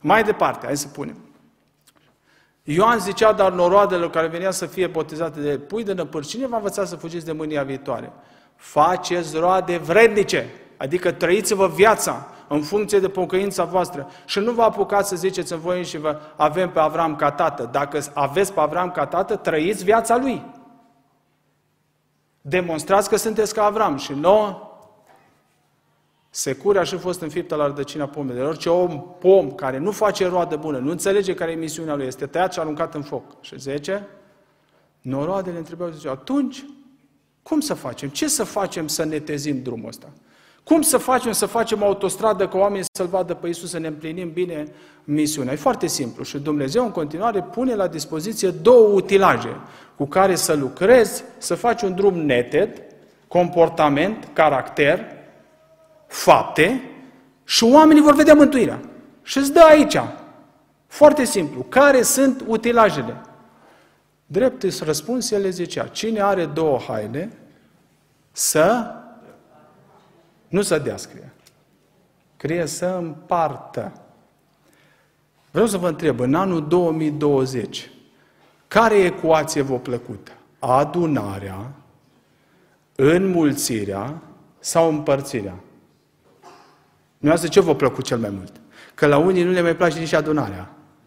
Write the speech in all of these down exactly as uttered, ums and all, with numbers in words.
Mai departe, hai să punem. Ioan zicea, dar noroadele care venea să fie botezate de pui de năpâri, cine v-a învățat să fugiți de mânia viitoare? Faceți roade vrednice, adică trăiți-vă viața în funcție de pocăința voastră și nu vă apucați să ziceți în voi înși vă, avem pe Avram ca tată. Dacă aveți pe Avram ca tată, trăiți viața lui. Demonstrați că sunteți ca Avram și nouă securea și fost înfiptă la rădăcina pomelor. Orice om, pom care nu face roadă bună, nu înțelege care e misiunea lui, este tăiat și aruncat în foc. Și zece, noroadele întrebau, ziceau, atunci, cum să facem? Ce să facem să netezim drumul ăsta? Cum să facem să facem autostradă ca oamenii să-L vadă pe Iisus, să ne împlinim bine misiunea? E foarte simplu și Dumnezeu în continuare pune la dispoziție două utilaje cu care să lucrezi, să faci un drum neted, comportament, caracter, fapte și oamenii vor vedea mântuirea. Și îți dă aici, foarte simplu, care sunt utilajele? Drept îți răspuns, el le zicea, cine are două haine, să nu să dea, scrie. Scrie să împartă. Vreau să vă întreb, în anul două mii douăzeci, care ecuație v-a plăcut? Adunarea, înmulțirea sau împărțirea? Dumneavoastră, ce v-a plăcut cel mai mult? Că la unii nu le mai place nici adunarea.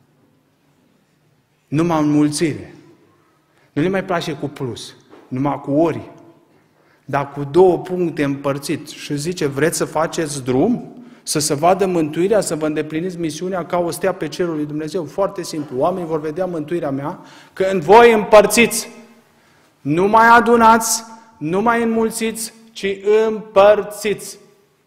Numai înmulțire. Nu le mai place cu plus, numai cu ori. Dar cu două puncte împărțit. Și zice, vreți să faceți drum? Să se vadă mântuirea, să vă îndepliniți misiunea ca o stea pe cerul lui Dumnezeu? Foarte simplu. Oamenii vor vedea mântuirea mea când voi împărțiți. Nu mai adunați, nu mai înmulțiți, ci împărțiți.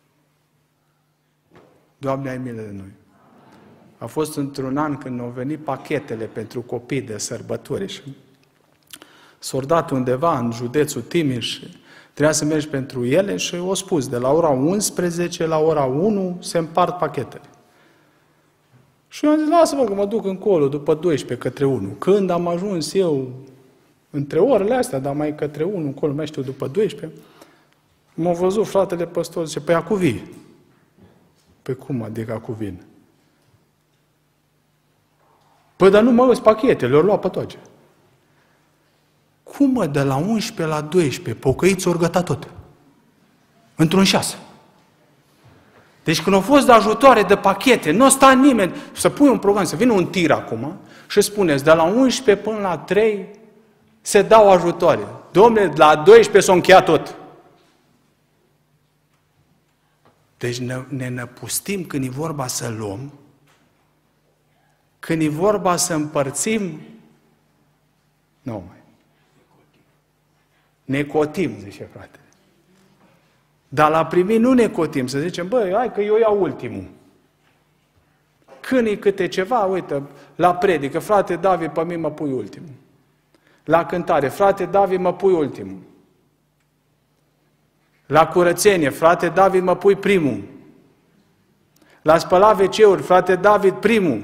Doamne, ai milă de noi. A fost într-un an când au venit pachetele pentru copii de sărbători și s-au dat undeva în județul Timiș și trebuia să mergi pentru ele și au spus, de la ora unsprezece la ora unu se împart pachetele. Și eu am zis, lasă-mă că mă duc încolo, după doisprezece către unu. Când am ajuns eu, între orele astea, dar mai către unu, încolo, mai știu, după doisprezece, m-a văzut fratele păstor, zice, păi acu vii. Păi cum adică acu vin? Păi dar nu mă auzi pachetele, le-au luat pe toate. Cum mă, de la unsprezece la doisprezece, pocăiți ori gătat tot? Într-un șase. Deci când au fost de ajutoare, de pachete, nu sta nimeni să pui un program, să vină un tir acum și spuneți, de la unsprezece până la trei se dau ajutoare. Dom'le, la doisprezece s-a încheiat tot. Deci ne, ne năpustim când e vorba să luăm, când e vorba să împărțim, nu mai. Ne cotim, zice fratele. Dar la primit nu ne cotim, să zicem, băi, hai că eu iau ultimul. Când e câte ceva, uite, la predică, frate David, pe mine mă pui ultimul. La cântare, frate David, mă pui ultimul. La curățenie, frate David, mă pui primul. La spălat ve ce-uri, frate David, primul.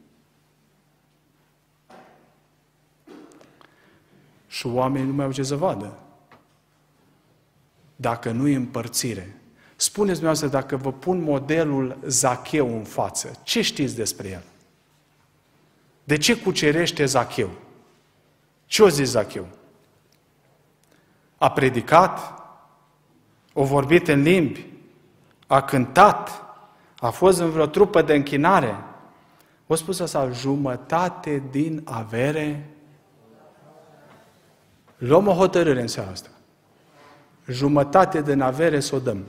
Și oamenii nu mai au ce să vadă. Dacă nu e împărțire. Spuneți dumneavoastră, dacă vă pun modelul Zacheu în față, ce știți despre el? De ce cucerește Zacheu? Ce-o zis Zacheu? A predicat? A vorbit în limbi? A cântat? A fost în vreo trupă de închinare? O spus așa, jumătate din avere. Luăm o hotărâre în seara asta. Jumătate din avere să o dăm.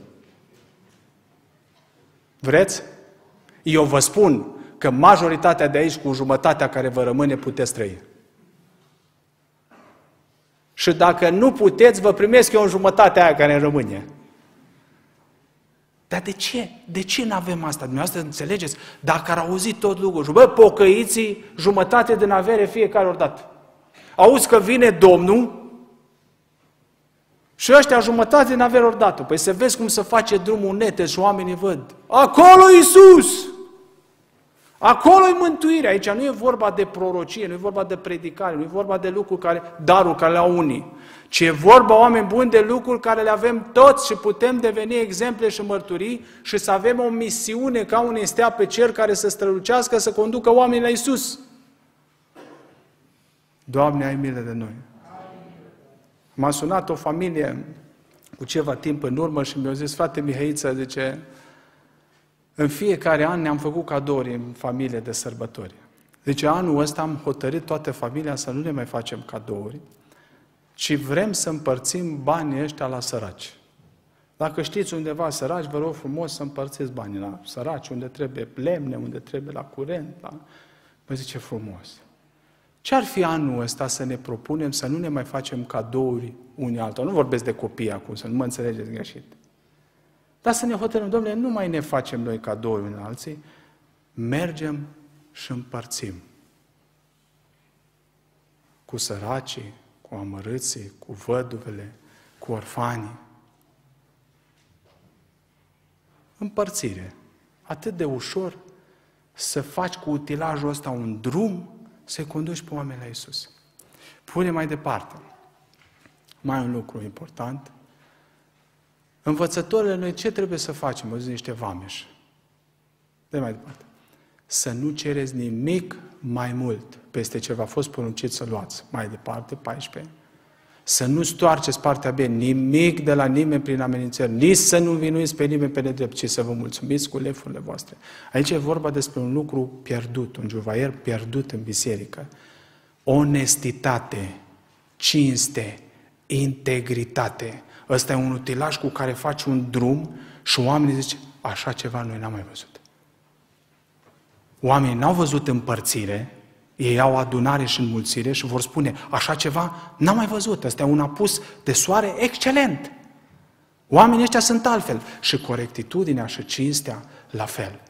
Vreți? Eu vă spun că majoritatea de aici, cu jumătatea care vă rămâne, puteți trăi. Și dacă nu puteți, vă primesc eu în jumătatea aia care rămâne. Dar de ce? De ce nu avem asta? Dumneavoastră înțelegeți? Dacă ar auzi tot lucrul, bă, pocăiții, jumătate din avere fiecare ori dat. Auzi că vine Domnul și ăștia jumătate din avere ori dat. Păi să vezi cum se face drumul nete și oamenii văd. Acolo Iisus! Acolo e mântuirea. Aici nu e vorba de prorocie, nu e vorba de predicare, nu e vorba de lucruri care, daruri care le au unii, ci e vorba, oameni buni, de lucruri care le avem toți și putem deveni exemple și mărturii și să avem o misiune ca unei stea pe cer care să strălucească, să conducă oamenii la Iisus. Doamne, ai milă de noi. M-a sunat o familie cu ceva timp în urmă și mi-a zis, frate Mihăiță, zice, în fiecare an ne-am făcut cadouri în familie de sărbători. Zice, anul ăsta am hotărât toată familia să nu ne mai facem cadouri, ci vrem să împărțim banii ăștia la săraci. Dacă știți undeva săraci, vă rog frumos să împărțiți banii la săraci, unde trebuie lemne, unde trebuie la curent. La... Mă zice frumos. Ce-ar fi anul ăsta să ne propunem să nu ne mai facem cadouri unii altora? Nu vorbesc de copii acum, să nu mă înțelegeți greșit. Dar să ne hotărâm, domnule, nu mai ne facem noi cadouri unii alții, mergem și împărțim. Cu săracii, cu amărâții, cu văduvele, cu orfanii. Împărțire. Atât de ușor să faci cu utilajul ăsta un drum să-i conduci pe oameni la Iisus. Pune mai departe. Mai un lucru important. Învățătorile, noi ce trebuie să facem? O zi niște vameși. De mai departe. Să nu cereți nimic mai mult peste ce v-a fost poruncit să luați. Mai departe, paisprezece. Să nu stoarceți partea B, nimic de la nimeni prin amenințări, nici să nu învinuiți pe nimeni pe nedrept, ci să vă mulțumiți cu lefurile voastre. Aici e vorba despre un lucru pierdut, un juvaier pierdut în biserică. Onestitate, cinste, integritate. Ăsta e un utilaj cu care faci un drum și oamenii zice, așa ceva noi n-am mai văzut. Oamenii n-au văzut împărțire, ei au adunare și înmulțire și vor spune, așa ceva n-am mai văzut, ăsta e un apus de soare excelent. Oamenii ăștia sunt altfel. Și corectitudinea și cinstea la fel.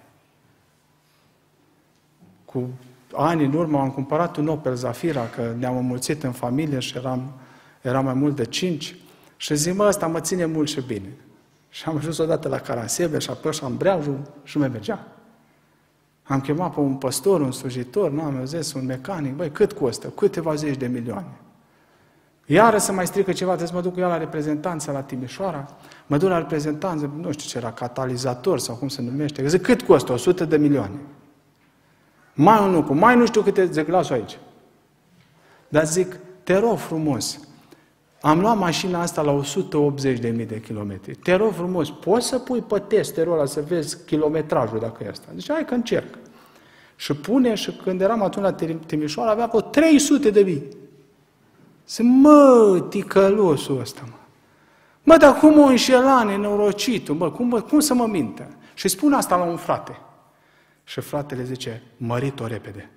Cu ani în urmă am cumpărat un Opel Zafira, că ne-am înmulțit în familie și eram, eram mai mult de cinci, și zic, mă, ăsta mă ține mult și bine. Și am ajuns odată la Carasebe și apoi și am breajul și mai mergea. Am chemat pe un păstor, un slujitor, nu am zis, un mecanic, băi, cât costă? Câteva zeci de milioane. Iară să mai strică ceva, trebuie să mă duc cu ea la reprezentanță la Timișoara, mă duc la reprezentanță, nu știu ce era, catalizator sau cum se numește, zic, cât costă? o sută de milioane. Mai un lucru, mai nu știu câte, zic, las-o aici. Dar zic, te rog frumos, am luat mașina asta la o sută optzeci de mii de kilometri. Te rog frumos, poți să pui pe testerul ăla să vezi kilometrajul dacă e asta? Deci hai că încerc. Și pune, și când eram atunci la Timișoara, avea pe trei sute de mii. Zic, mă, ticălosul ăsta, mă. Mă, dar cum o înșela nenorocitul, mă, cum, mă, cum să mă mintă? Și spune asta la un frate. Și fratele zice, mărit-o repede.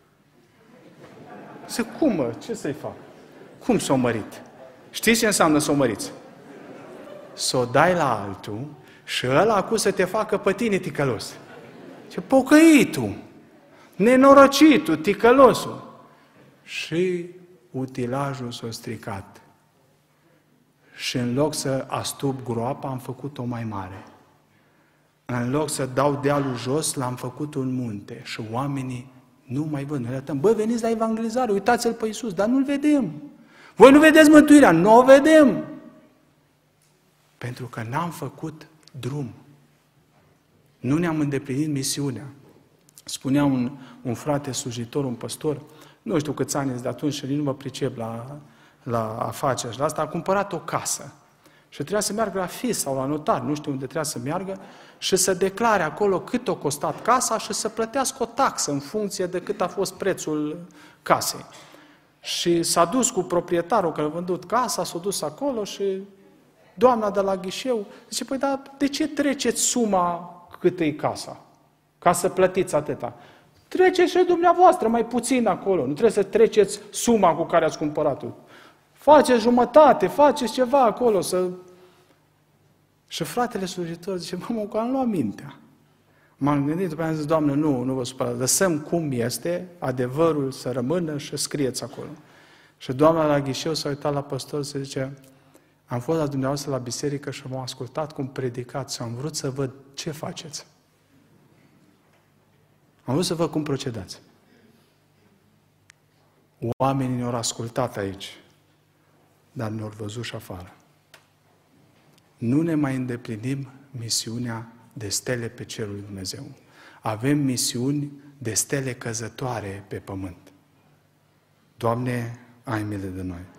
Zic, cum, mă, ce să-i fac? Cum s-o mărit? Știți ce înseamnă să o măriți? Să o dai la altul și ăla acum să te facă pe tine ticălos. Ce pocăitul, nenorocitul, ticălosul. Și utilajul s-a stricat. Și în loc să astup groapa, am făcut-o mai mare. În loc să dau dealul jos, l-am făcut un munte. Și oamenii nu mai văd. Noi le arătăm, bă, veniți la evangelizare, uitați-l pe Iisus, dar nu-l vedem. Voi nu vedeți mântuirea, nu o vedem. Pentru că n-am făcut drum. Nu ne-am îndeplinit misiunea. Spunea un, un frate slujitor, un păstor, nu știu câți ani de atunci și nu mă pricep la, la afaceri și la asta, a cumpărat o casă. Și trebuia să meargă la fis sau la notar, nu știu unde trebuia să meargă, și să declare acolo cât a costat casa și să plătească o taxă în funcție de cât a fost prețul casei. Și s-a dus cu proprietarul care a vândut casa, s-a dus acolo și doamna de la ghișeu zice, păi dar de ce treceți suma cât e casa? Ca să plătiți atâta. Treceți și dumneavoastră mai puțin acolo, nu trebuie să treceți suma cu care ați cumpărat-o. Faceți jumătate, faceți ceva acolo să... Și fratele slujitor zice, mă, că am luat mintea. M-am gândit, după aia am zis, Doamne, nu, nu vă supărați, lăsăm cum este, adevărul să rămână și scrieți acolo. Și doamna la ghișeu s-a uitat la păstor și zice, am fost la dumneavoastră la biserică și m-am ascultat cum predicați și am vrut să văd ce faceți. Am vrut să văd cum procedați. Oamenii ne-au ascultat aici, dar ne-au văzut și afară. Nu ne mai îndeplinim misiunea de stele pe cerul lui Dumnezeu. Avem misiuni de stele căzătoare pe pământ. Doamne, ai milă de noi!